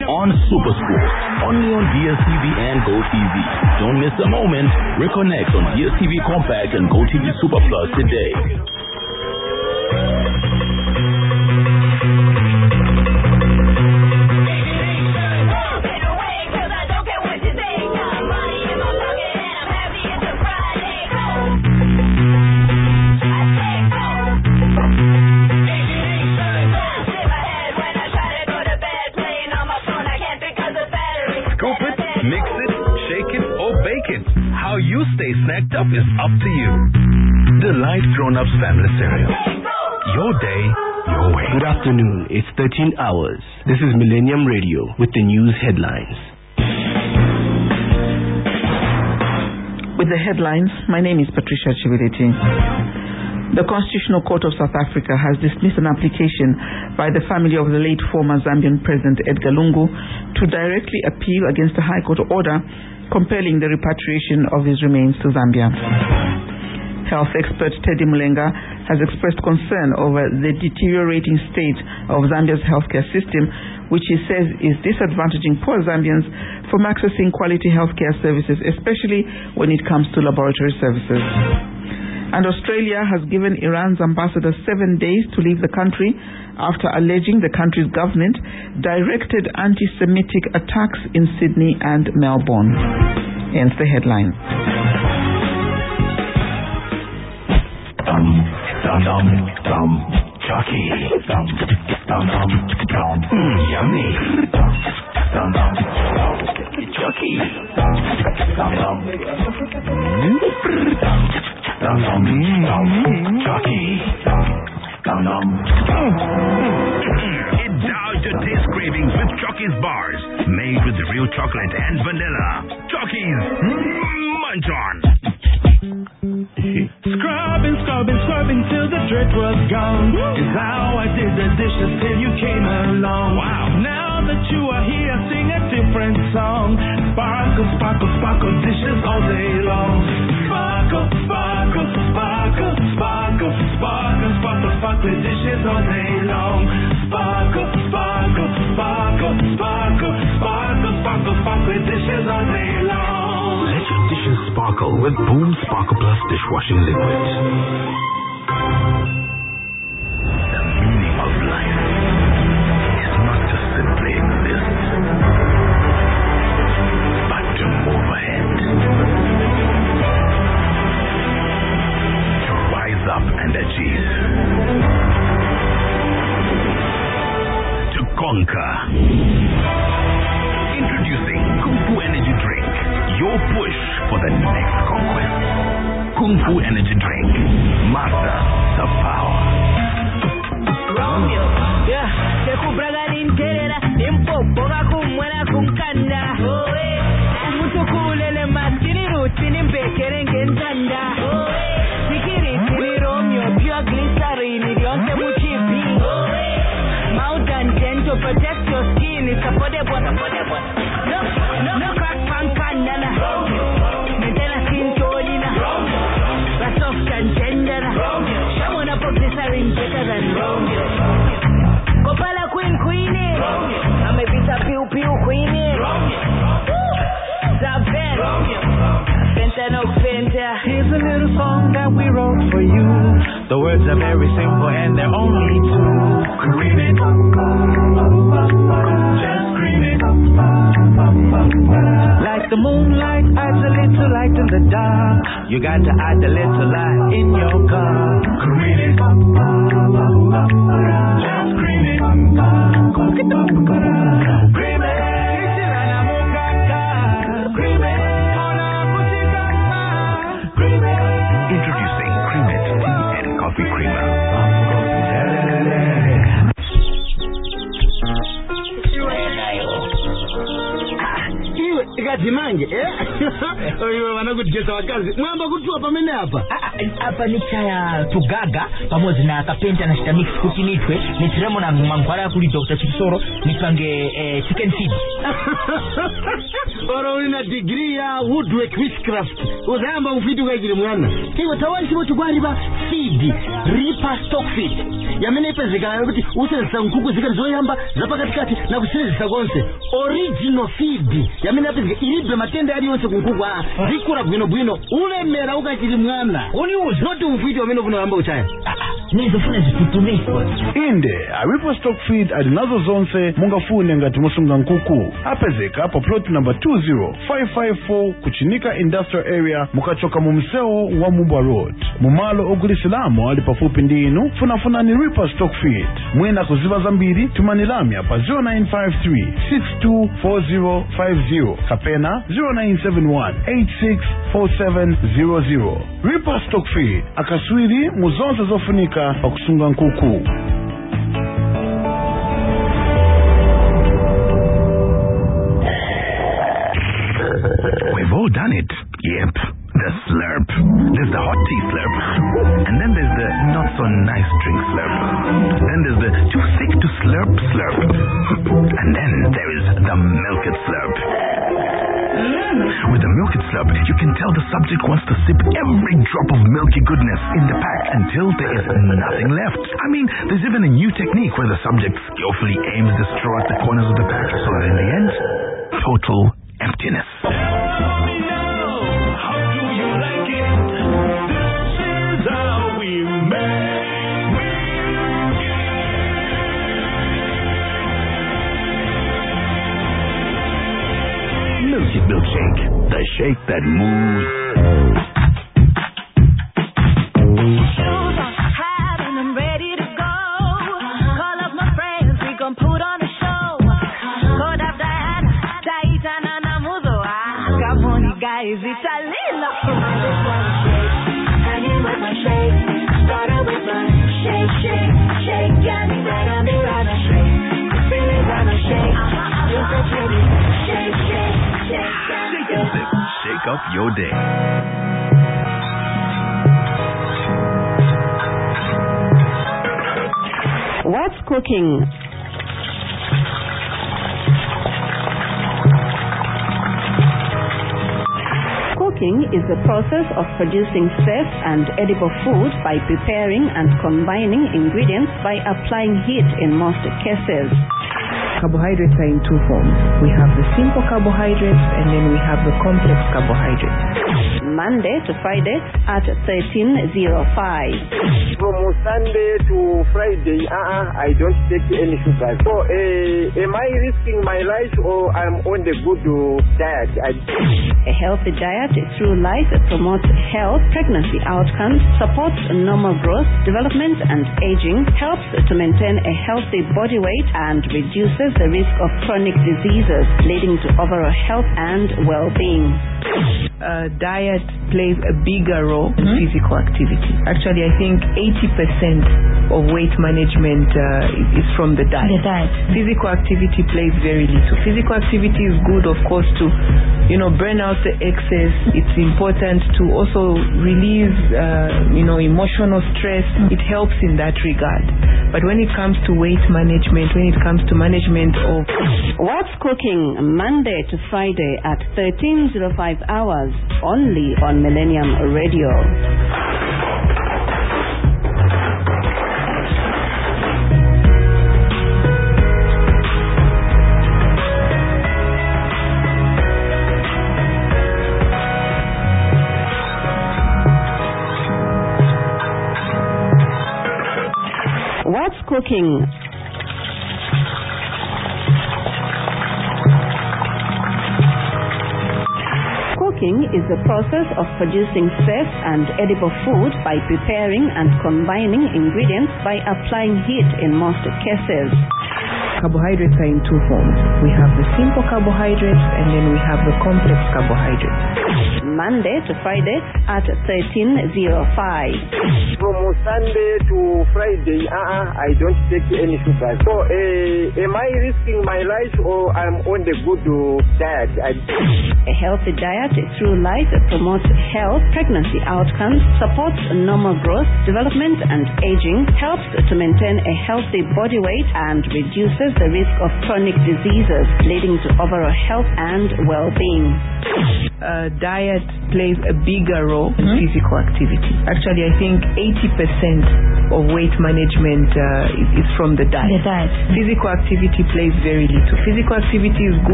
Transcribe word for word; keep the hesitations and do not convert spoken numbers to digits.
on SuperSport, only on D S T V and GoTV. Don't miss a moment. Reconnect on D S T V Compact and GoTV Super Plus today. You stay snacked up is up to you. Delight Grown-Ups Family Cereal. Your day, your way. Good afternoon. It's thirteen hours. This is Millennium Radio with the news headlines. With the headlines, my name is Patricia Chivileti. The Constitutional Court of South Africa has dismissed an application by the family of the late former Zambian President Edgar Lungu to directly appeal against a High Court order compelling the repatriation of his remains to Zambia. Health expert Teddy Mulenga has expressed concern over the deteriorating state of Zambia's healthcare system, which he says is disadvantaging poor Zambians from accessing quality healthcare services, especially when it comes to laboratory services. And Australia has given Iran's ambassador seven days to leave the country after alleging the country's government directed anti-Semitic attacks in Sydney and Melbourne. Ends the headline. Dum, dum, dum, dum, Chucky. Dum, dum, dum, dum, mm, yummy. Dum, dum, dum, Chucky. Dum, dum, dum, dum. Dum dum dum Chucky. Dum dum dum. Indulge your taste cravings with Chucky's bars, made with real chocolate and vanilla. Chucky's Munch On. Scrubbing, scrubbing, scrubbing till the dirt was gone. Is how I did the dishes till you came along. Wow. Now that you are here, sing a different song. Sparkle, sparkle, sparkle dishes all day long. Sparkle, sparkle, sparkle, sparkle, sparkle, sparkle, sparkle dishes all day long. Sparkle, sparkle, sparkle, sparkle, sparkle, sparkle, sparkle dishes all day long. Let your dishes sparkle with Boom Sparkle Plus dishwashing liquid. The meaning of life is not to simply exist, but to move ahead, to rise up and achieve, to conquer. Introducing Kung Fu Energy Drink, your push for the next conquest. Kung Fu Energy Drink, master the power. Romeo, yeah, te kubraga ninterera, impopoga kumwena kumkanda. Umutukulele masini rutini mbekere ngentanda. Sikiri tini Romeo, pure glycerine, ilionte muchipi. Mountain ten to protect your skin, it's a body water, body water. No, no, no crack pankandana. Mentena skin tolina. That's soft and tender. Someone up glycerine better than Romeo. Kopala queen queenie. I'm a bit of pew pew queenie. Zaben. Fenta no fenta. Here's a little song that we wrote for you. The words are very simple and they're only two. Cream it, just cream it. Like the moonlight adds a little light in the dark. You got to add a little light in your car. Cream it, just cream it. Cream it. Introducing Cream It Tea and Coffee Creamer. Tikati mange eh oyo wanakutijeza wakazi mwamba kutua pamene hapa hapa ni chaya tugaga pamoja na kapenta na shitamix kutinitwe ni tiremo na mangwara ya kuli Doctor Chisoro nipange eh, chicken feed oro una degree ya woodwork witchcraft uzamba ufitu kajiri mwana kiwa tawali sibo chugwari ba feed reaper stock feed yamene ipezeka yokuti usenza nkuku zika zoyamba zapa katikati na kusenzisa gonse original feed yamene ipezeka ilibe matenda yali yonse kunkuku ah zikura bwino bwino ulemera ukachiri mwana uni uzi not ufitu wamene kuno yamba uchaya nizofuna zikutumiko inde a reaper stock feed adinazo zonse mungafune ngati musunga nkuku apezeka hapo plot number two zero five five four kuchinika industrial area mukachoka mu mseo wa Mubwa Road mumalo ogulisilamo ali pafupi ndinu funafuna ni reaper stock feed mwena kuziva zambiri tumanilamya pa zero nine five three six two four zero five zero kapena zero nine seven one eight six four seven zero zero. Reaper stock feed akaswiri muzonse zofunika pa kusunga nkuku. We've all done it. Yep. The slurp. There's the hot tea slurp. And then there's the not so nice drink slurp. Then there's the too sick to slurp slurp. And then there is the milk it slurp. With the milk it slurp, you can tell the subject wants to sip every drop of milky goodness in the pack until there is nothing left. I mean, there's even a new technique where the subject skillfully aims the straw at the corners of the pack so that in the end, total emptiness. Milky Milkshake, the shake that moves. Guys, it's a little hanging with my shake. Started with my shake, shake, shake. Got me that I'm gonna shake. Feeling gonna shake. You're so pretty. Shake, shake, shake. Shake and sip. Shake up your day. What's cooking? Cooking is the process of producing safe and edible food by preparing and combining ingredients by applying heat in most cases. Carbohydrates are in two forms. We have the simple carbohydrates and then we have the complex carbohydrates. Monday to Friday at thirteen oh five. From Sunday to Friday, uh-uh, I don't take any sugar. So, uh, am I risking my life or I'm on the good uh, diet? I... A healthy diet through life promotes health, pregnancy outcomes, supports normal growth, development and aging, helps to maintain a healthy body weight and reduces the risk of chronic diseases, leading to overall health and well-being. Uh, diet plays a bigger role in mm-hmm. physical activity. Actually, I think eighty percent of weight management uh, is from the diet. The diet. Physical activity plays very little. Physical activity is good, of course, to you know burn out the excess. It's important to also release uh, you know emotional stress. Mm-hmm. It helps in that regard. But when it comes to weight management, when it comes to management of What's Cooking, Monday to Friday at thirteen oh five hours, only on Millennium Radio. What's Cooking? Cooking is the process of producing safe and edible food by preparing and combining ingredients by applying heat in most cases. Carbohydrates are in two forms. We have the simple carbohydrates and then we have the complex carbohydrates. Monday to Friday at thirteen oh five. From Sunday to Friday, uh-uh, I don't take any sugar. So, uh, am I risking my life or I'm on the good uh, diet? I... A healthy diet through life promotes health, pregnancy outcomes, supports normal growth, development and aging, helps to maintain a healthy body weight and reduces the risk of chronic diseases, leading to overall health and well-being. Uh, diet plays a bigger role in mm-hmm. physical activity. Actually, I think eighty percent of weight management uh, is from the diet. The diet. Physical activity plays very little. Physical activity is good.